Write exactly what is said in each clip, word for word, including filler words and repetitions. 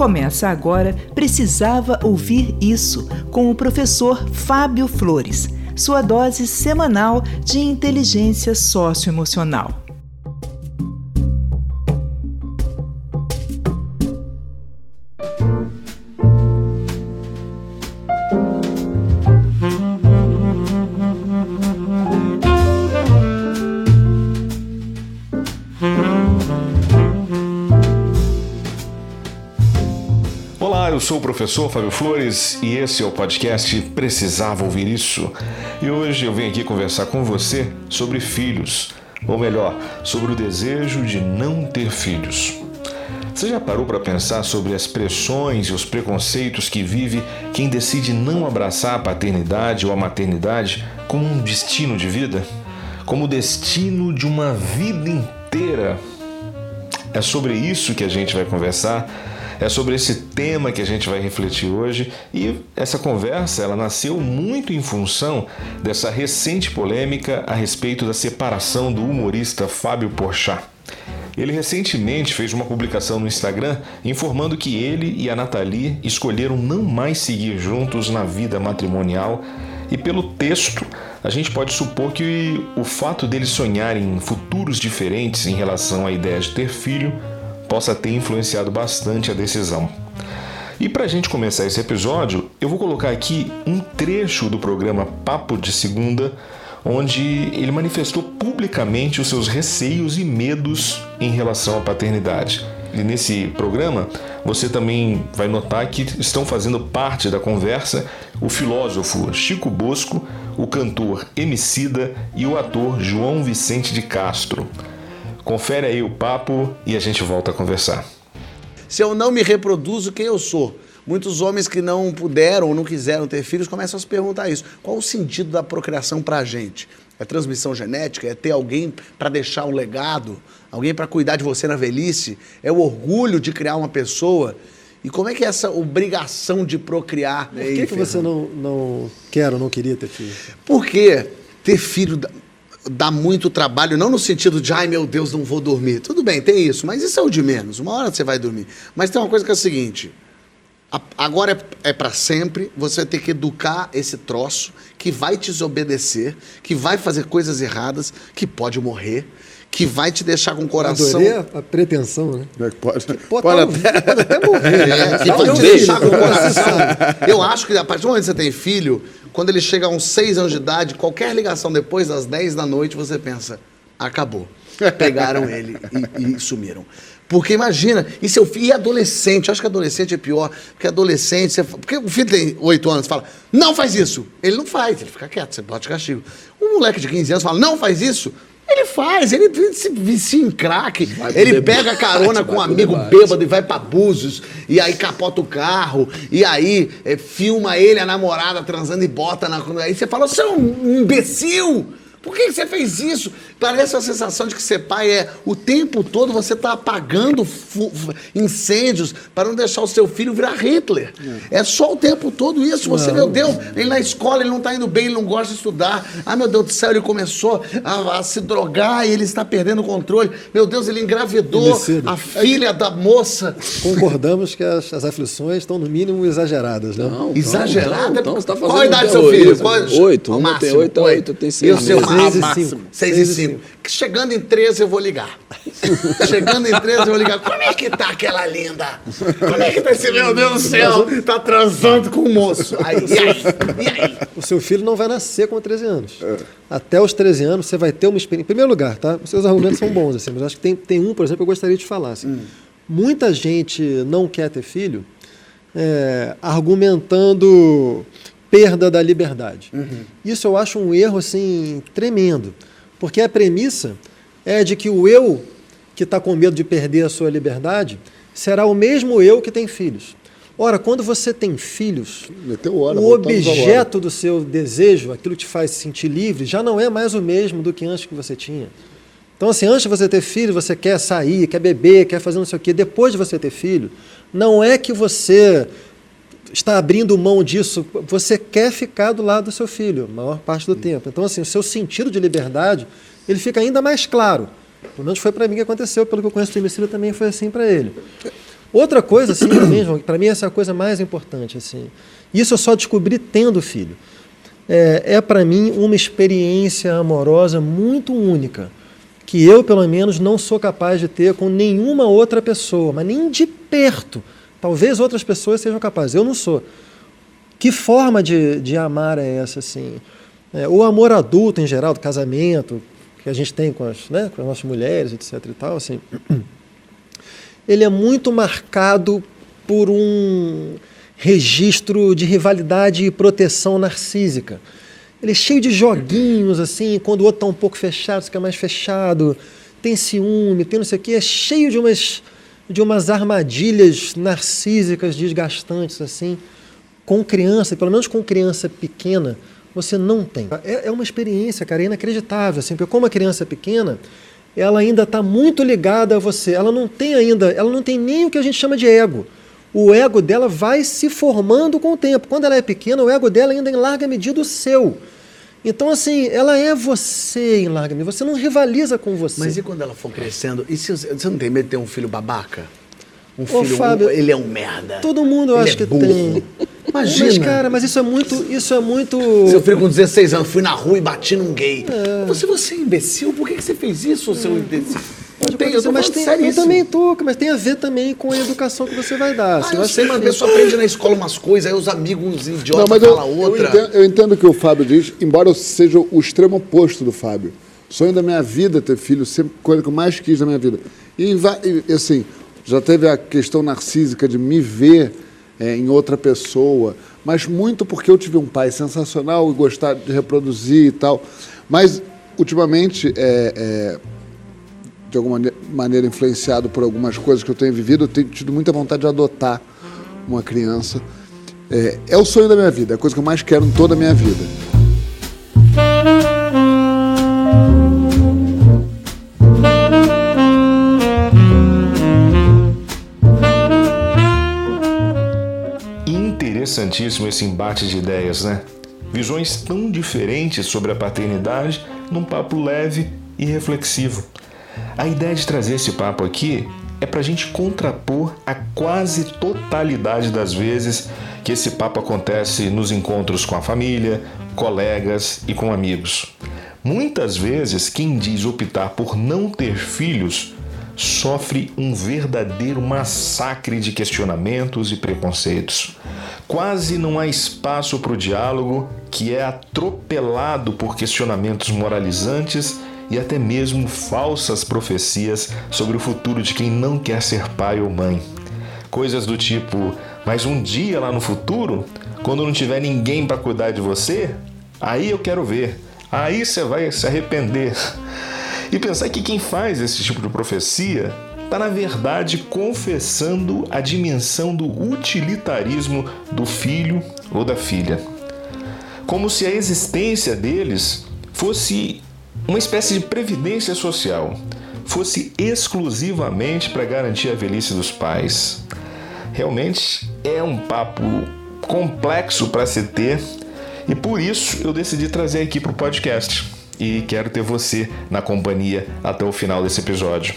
Começa agora Precisava Ouvir Isso, com o professor Fábio Flores, sua dose semanal de inteligência socioemocional. Eu sou o professor Fábio Flores e esse é o podcast Precisava Ouvir Isso. E hoje eu venho aqui conversar com você sobre filhos, ou melhor, sobre o desejo de não ter filhos. Você já parou para pensar sobre as pressões e os preconceitos que vive quem decide não abraçar a paternidade ou a maternidade como um destino de vida? Como o destino de uma vida inteira? É sobre isso que a gente vai conversar. É sobre esse tema que a gente vai refletir hoje e essa conversa ela nasceu muito em função dessa recente polêmica a respeito da separação do humorista Fábio Porchat. Ele recentemente fez uma publicação no Instagram informando que ele e a Nathalie escolheram não mais seguir juntos na vida matrimonial e pelo texto a gente pode supor que o fato deles sonharem em futuros diferentes em relação à ideia de ter filho possa ter influenciado bastante a decisão. E para a gente começar esse episódio, eu vou colocar aqui um trecho do programa Papo de Segunda, onde ele manifestou publicamente os seus receios e medos em relação à paternidade. E nesse programa, você também vai notar que estão fazendo parte da conversa o filósofo Chico Bosco, o cantor Emicida e o ator João Vicente de Castro. Confere aí o papo e a gente volta a conversar. Se eu não me reproduzo, quem eu sou? Muitos homens que não puderam ou não quiseram ter filhos começam a se perguntar isso. Qual o sentido da procriação pra gente? É transmissão genética? É ter alguém para deixar um legado? Alguém para cuidar de você na velhice? É o orgulho de criar uma pessoa? E como é que é essa obrigação de procriar? Por que, que você não, não quer ou não queria ter filho? Porque ter filho dá muito trabalho, não no sentido de, ai meu Deus, não vou dormir. Tudo bem, tem isso, mas isso é o de menos. Uma hora você vai dormir. Mas tem uma coisa que é a seguinte, a, agora é, é para sempre, você vai ter que educar esse troço que vai te desobedecer, que vai fazer coisas erradas, que pode morrer, que vai te deixar com o coração... Adorei a, a pretensão, né? Pode, pode, pode, até, pode até morrer. É, que vai te deixar com o coração... Eu acho que a partir do momento que você tem filho... Quando ele chega a uns seis anos de idade, qualquer ligação depois das dez da noite, você pensa, acabou. Pegaram ele e, e sumiram. Porque imagina, e seu filho, e adolescente, eu acho que adolescente é pior, porque adolescente, você, porque o filho tem oito anos, fala, não faz isso. Ele não faz, ele fica quieto, você bota de castigo. Um moleque de quinze anos fala, não faz isso. Ele faz, ele se vicia em crack, ele debate, pega carona com um amigo debate. bêbado e vai pra Búzios, e aí capota o carro, e aí é, filma ele, a namorada transando e bota na... Aí você fala, você é um imbecil! Por que você fez isso? Parece a sensação de que ser pai é o tempo todo você tá apagando incêndios para não deixar o seu filho virar Hitler. É, é só o tempo todo isso. Você, não. meu Deus, ele na escola, ele não tá indo bem, ele não gosta de estudar. Ah, meu Deus do céu, ele começou a, a se drogar e ele está perdendo o controle. Meu Deus, ele engravidou Emicida. a filha da moça. Concordamos que as, as aflições estão no mínimo exageradas, né? Não, exageradas? Então, então, você tá Qual a idade do seu filho? Oito. Uma tem oito, a outra tem seis. E o seu seis e máximo? Seis e cinco. Chegando em treze eu vou ligar. Chegando em treze eu vou ligar. Como é que tá aquela linda? Como é que tá esse, meu Deus do céu? Tá transando com o moço. Aí, e aí? E aí? O seu filho não vai nascer com treze anos. É. Até os treze anos você vai ter uma experiência. Em primeiro lugar, tá? Os seus argumentos são bons, assim, mas acho que tem, tem um, por exemplo, que eu gostaria de falar. Assim. Hum. Muita gente não quer ter filho é, argumentando perda da liberdade. Uhum. Isso eu acho um erro assim, tremendo. Porque a premissa é de que o eu que está com medo de perder a sua liberdade será o mesmo eu que tem filhos. Ora, quando você tem filhos, hora, o objeto do seu desejo, aquilo que te faz se sentir livre, já não é mais o mesmo do que antes que você tinha. Então, assim, antes de você ter filho, você quer sair, quer beber, quer fazer não sei o quê. Depois de você ter filho, não é que você está abrindo mão disso, você quer ficar do lado do seu filho, a maior parte do tempo. Então, assim, o seu sentido de liberdade, ele fica ainda mais claro. Pelo menos foi para mim que aconteceu, pelo que eu conheço do Emicida também foi assim para ele. Outra coisa, assim, também, João, que para mim essa é a coisa mais importante, assim. Isso eu só descobri tendo filho. É, é para mim uma experiência amorosa muito única, que eu, pelo menos, não sou capaz de ter com nenhuma outra pessoa, mas nem de perto. Talvez outras pessoas sejam capazes, eu não sou. Que forma de, de amar é essa, assim? É, o amor adulto, em geral, do casamento, que a gente tem com as, né, com as nossas mulheres, etc e tal, assim, ele é muito marcado por um registro de rivalidade e proteção narcísica. Ele é cheio de joguinhos, assim, quando o outro está um pouco fechado, fica mais fechado, tem ciúme, tem não sei o quê, é cheio de umas... de umas armadilhas narcísicas desgastantes, assim, com criança, pelo menos com criança pequena, você não tem. É, é uma experiência, cara, inacreditável, assim, porque como a criança é pequena, ela ainda está muito ligada a você, ela não tem ainda, ela não tem nem o que a gente chama de ego. O ego dela vai se formando com o tempo. Quando ela é pequena, o ego dela ainda é em larga medida o seu. Então, assim, ela é você em larga medida, você não rivaliza com você. Mas e quando ela for crescendo? E se você não tem medo de ter um filho babaca? Um filho, Ô, Fábio, um, ele é um merda. Todo mundo eu ele acho é que burro. tem. Imagina. Mas, cara, mas isso é muito... Isso é muito... Seu filho com dezesseis anos, fui na rua e bati num gay. É. Você, você é imbecil? Por que que você fez isso, seu imbecil? Pode tem, eu tô mas tem, eu também tô, mas tem a ver também com a educação que você vai dar. Ah, assim, eu eu sei, mas a pessoa aprende na escola umas coisas, aí os amigos, uns idiotas, não, mas eu, falam outra. Eu entendo, eu entendo o que o Fábio diz, embora eu seja o extremo oposto do Fábio. Sonho da minha vida ter filho, sempre coisa que eu mais quis na minha vida. E, e assim, já teve a questão narcísica de me ver é, em outra pessoa, mas muito porque eu tive um pai sensacional e gostar de reproduzir e tal. Mas, ultimamente, é, é, de alguma maneira influenciado por algumas coisas que eu tenho vivido, eu tenho tido muita vontade de adotar uma criança. É, é o sonho da minha vida, é a coisa que eu mais quero em toda a minha vida. Interessantíssimo esse embate de ideias, né? Visões tão diferentes sobre a paternidade num papo leve e reflexivo. A ideia de trazer esse papo aqui é para a gente contrapor a quase totalidade das vezes que esse papo acontece nos encontros com a família, colegas e com amigos. Muitas vezes, quem diz optar por não ter filhos sofre um verdadeiro massacre de questionamentos e preconceitos. Quase não há espaço para o diálogo, que é atropelado por questionamentos moralizantes e até mesmo falsas profecias sobre o futuro de quem não quer ser pai ou mãe. Coisas do tipo, mas um dia lá no futuro, quando não tiver ninguém para cuidar de você, aí eu quero ver, aí você vai se arrepender. E pensar que quem faz esse tipo de profecia está, na verdade, confessando a dimensão do utilitarismo do filho ou da filha. Como se a existência deles fosse uma espécie de previdência social, fosse exclusivamente para garantir a velhice dos pais. Realmente é um papo complexo para se ter e por isso eu decidi trazer aqui para o podcast. E quero ter você na companhia até o final desse episódio.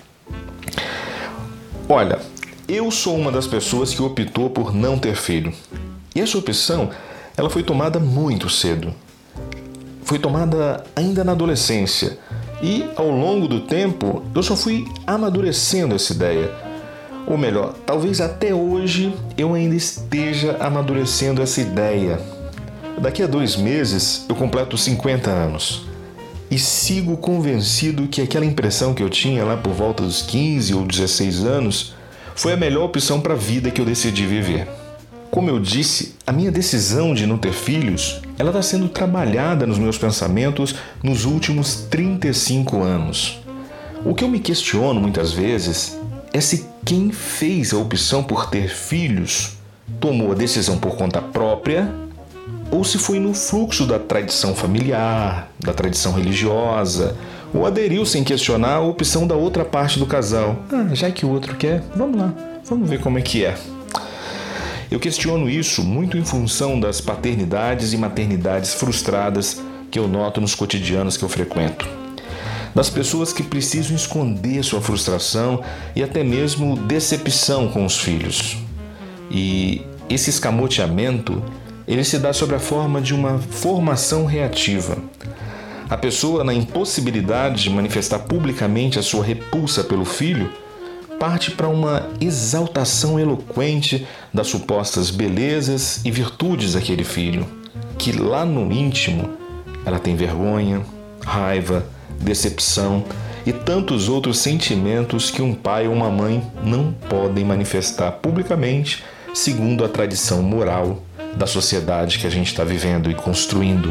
Olha, eu sou uma das pessoas que optou por não ter filho. E essa opção, ela foi tomada muito cedo. Foi tomada ainda na adolescência. E, ao longo do tempo, eu só fui amadurecendo essa ideia. Ou melhor, talvez até hoje eu ainda esteja amadurecendo essa ideia. Daqui a dois meses, eu completo cinquenta anos. E sigo convencido que aquela impressão que eu tinha lá por volta dos quinze ou dezesseis anos foi a melhor opção para a vida que eu decidi viver. Como eu disse, a minha decisão de não ter filhos, ela está sendo trabalhada nos meus pensamentos nos últimos trinta e cinco anos. O que eu me questiono muitas vezes é se quem fez a opção por ter filhos tomou a decisão por conta própria ou se foi no fluxo da tradição familiar, da tradição religiosa, ou aderiu sem questionar a opção da outra parte do casal. Ah, já que o outro quer, vamos lá, vamos ver como é que é. Eu questiono isso muito em função das paternidades e maternidades frustradas que eu noto nos cotidianos que eu frequento. das pessoas que precisam esconder sua frustração e até mesmo decepção com os filhos. E esse escamoteamento, ele se dá sob a forma de uma formação reativa. A pessoa, na impossibilidade de manifestar publicamente a sua repulsa pelo filho, parte para uma exaltação eloquente das supostas belezas e virtudes daquele filho, que lá no íntimo ela tem vergonha, raiva, decepção e tantos outros sentimentos que um pai ou uma mãe não podem manifestar publicamente, segundo a tradição moral da sociedade que a gente está vivendo e construindo.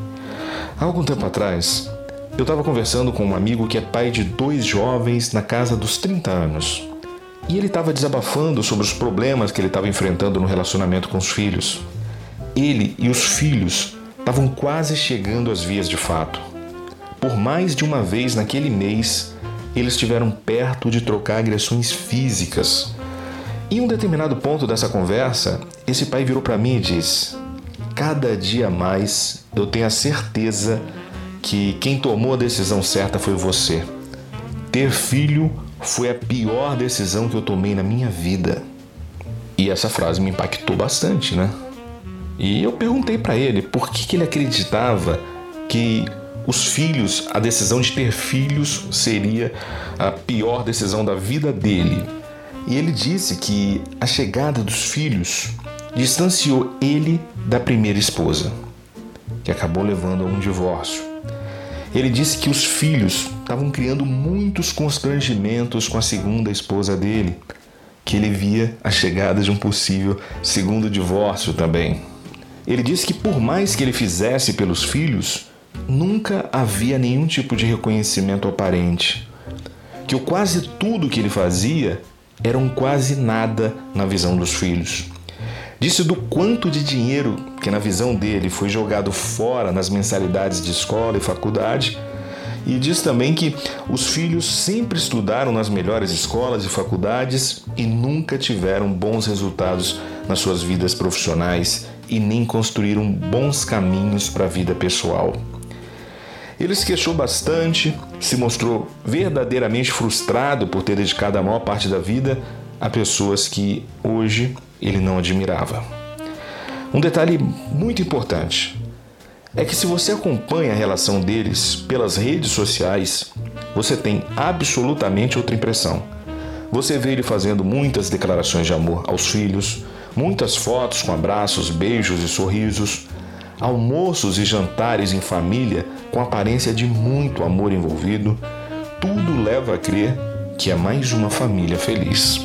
Há algum tempo atrás, eu estava conversando com um amigo que é pai de dois jovens na casa dos trinta anos. E ele estava desabafando sobre os problemas que ele estava enfrentando no relacionamento com os filhos. Ele e os filhos estavam quase chegando às vias de fato. Por mais de uma vez naquele mês, eles estiveram perto de trocar agressões físicas. Em um determinado ponto dessa conversa, esse pai virou para mim e disse: cada dia mais eu tenho a certeza que quem tomou a decisão certa foi você. Ter filho foi a pior decisão que eu tomei na minha vida. E essa frase me impactou bastante, né? E eu perguntei para ele por que, que ele acreditava que os filhos, a decisão de ter filhos seria a pior decisão da vida dele. E ele disse que a chegada dos filhos distanciou ele da primeira esposa, que acabou levando a um divórcio. Ele disse que os filhos estavam criando muitos constrangimentos com a segunda esposa dele, que ele via a chegada de um possível segundo divórcio também. Ele disse que por mais que ele fizesse pelos filhos, nunca havia nenhum tipo de reconhecimento aparente, que o quase tudo que ele fazia era um quase nada na visão dos filhos. Disse do quanto de dinheiro que na visão dele foi jogado fora nas mensalidades de escola e faculdade, e diz também que os filhos sempre estudaram nas melhores escolas e faculdades e nunca tiveram bons resultados nas suas vidas profissionais e nem construíram bons caminhos para a vida pessoal. Ele se queixou bastante, se mostrou verdadeiramente frustrado por ter dedicado a maior parte da vida a pessoas que hoje ele não admirava. Um detalhe muito importante é que se você acompanha a relação deles pelas redes sociais, você tem absolutamente outra impressão. Você vê ele fazendo muitas declarações de amor aos filhos, muitas fotos com abraços, beijos e sorrisos, almoços e jantares em família com aparência de muito amor envolvido. Tudo leva a crer que é mais uma família feliz.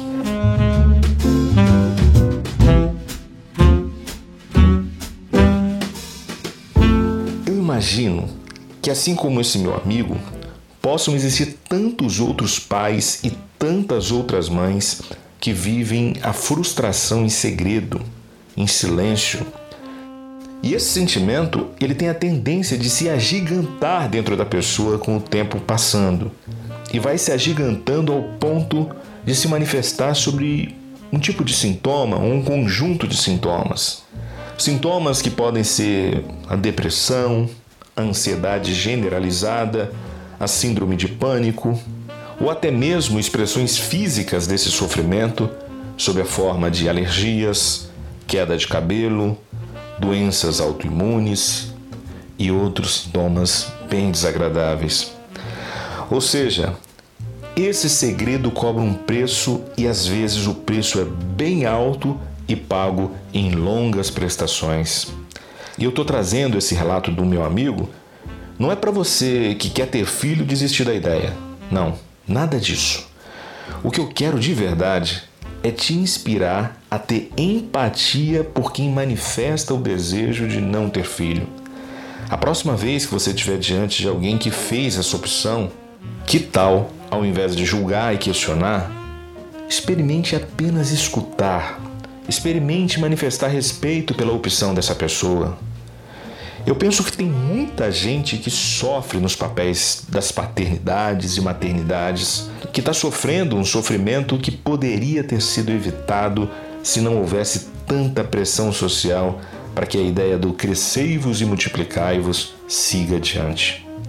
Imagino que, assim como esse meu amigo, possam existir tantos outros pais e tantas outras mães que vivem a frustração em segredo, em silêncio. E esse sentimento, ele tem a tendência de se agigantar dentro da pessoa com o tempo passando. E vai se agigantando ao ponto de se manifestar sobre um tipo de sintoma ou um conjunto de sintomas. Sintomas que podem ser a depressão, a ansiedade generalizada, a síndrome de pânico, ou até mesmo expressões físicas desse sofrimento, sob a forma de alergias, queda de cabelo, doenças autoimunes e outros sintomas bem desagradáveis. Ou seja, esse segredo cobra um preço e às vezes o preço é bem alto e pago em longas prestações. E eu estou trazendo esse relato do meu amigo, não é para você que quer ter filho desistir da ideia. Não, nada disso. O que eu quero de verdade é te inspirar a ter empatia por quem manifesta o desejo de não ter filho. A próxima vez que você estiver diante de alguém que fez essa opção, que tal, ao invés de julgar e questionar, experimente apenas escutar. Experimente manifestar respeito pela opção dessa pessoa. Eu penso que tem muita gente que sofre nos papéis das paternidades e maternidades, que está sofrendo um sofrimento que poderia ter sido evitado se não houvesse tanta pressão social para que a ideia do crescei-vos e multiplicai-vos siga adiante.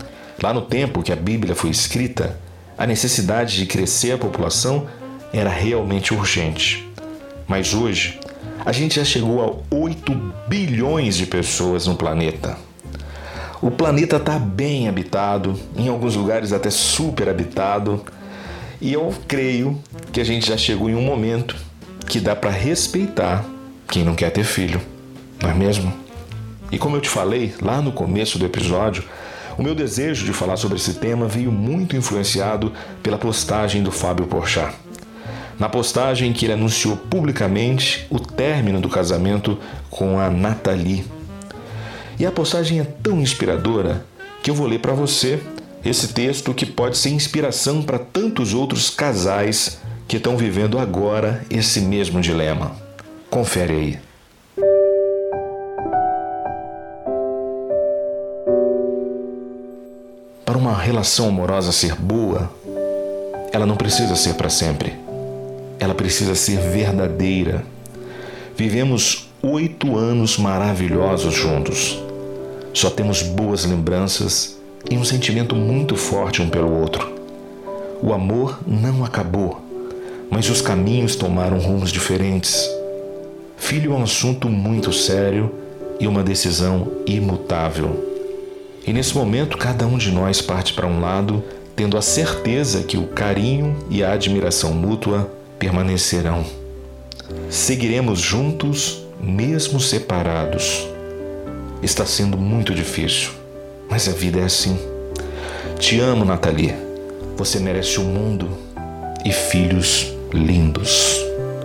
Lá no tempo que a Bíblia foi escrita, a necessidade de crescer a população era realmente urgente. Mas hoje, a gente já chegou a oito bilhões de pessoas no planeta. O planeta está bem habitado, em alguns lugares até super habitado, e eu creio que a gente já chegou em um momento que dá para respeitar quem não quer ter filho, não é mesmo? E como eu te falei lá no começo do episódio, o meu desejo de falar sobre esse tema veio muito influenciado pela postagem do Fábio Porchat. Na postagem que ele anunciou publicamente o término do casamento com a Nathalie. E a postagem é tão inspiradora que eu vou ler para você esse texto que pode ser inspiração para tantos outros casais que estão vivendo agora esse mesmo dilema. Confere aí. Para uma relação amorosa ser boa, ela não precisa ser para sempre. Ela precisa ser verdadeira. Vivemos oito anos maravilhosos juntos. Só temos boas lembranças e um sentimento muito forte um pelo outro. O amor não acabou, mas os caminhos tomaram rumos diferentes. Filho é um assunto muito sério e uma decisão imutável. E nesse momento, cada um de nós parte para um lado, tendo a certeza que o carinho e a admiração mútua permanecerão. Seguiremos juntos, mesmo separados. Está sendo muito difícil, mas a vida é assim. Te amo, Nathalie. Você merece o mundo e filhos lindos.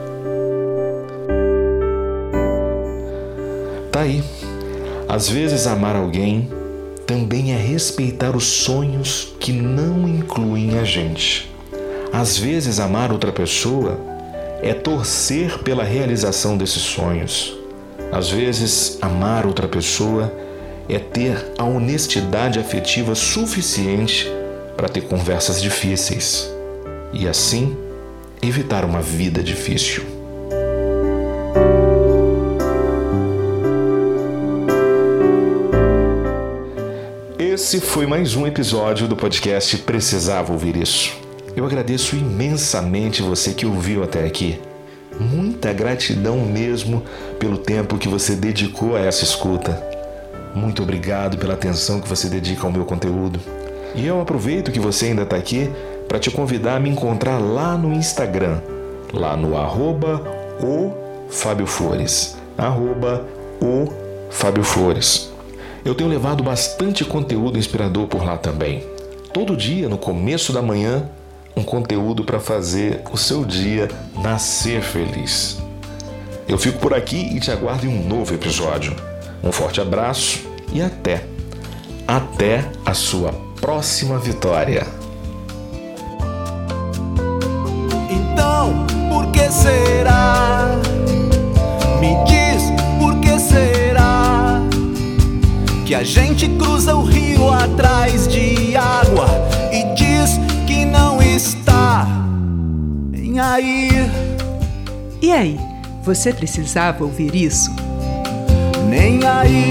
Tá aí. Às vezes amar alguém também é respeitar os sonhos que não incluem a gente. Às vezes amar outra pessoa é torcer pela realização desses sonhos. Às vezes amar outra pessoa é ter a honestidade afetiva suficiente para ter conversas difíceis e assim evitar uma vida difícil. Esse foi mais um episódio do podcast Precisava Ouvir Isso. Eu agradeço imensamente você que ouviu até aqui. Muita gratidão mesmo pelo tempo que você dedicou a essa escuta. Muito obrigado pela atenção que você dedica ao meu conteúdo. E eu aproveito que você ainda está aqui para te convidar a me encontrar lá no Instagram, lá no arroba o Fábio Flores, arroba o Fábio Flores. Eu tenho levado bastante conteúdo inspirador por lá também. Todo dia, no começo da manhã, um conteúdo para fazer o seu dia nascer feliz. Eu fico por aqui e te aguardo em um novo episódio. Um forte abraço e até, até a sua próxima vitória. Então, por que será? Me diz, por que será que a gente cruza o rio atrás de água e diz que não está nem aí? E aí, você precisava ouvir isso? Nem aí.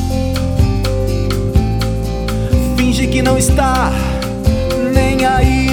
Finge que não está nem aí.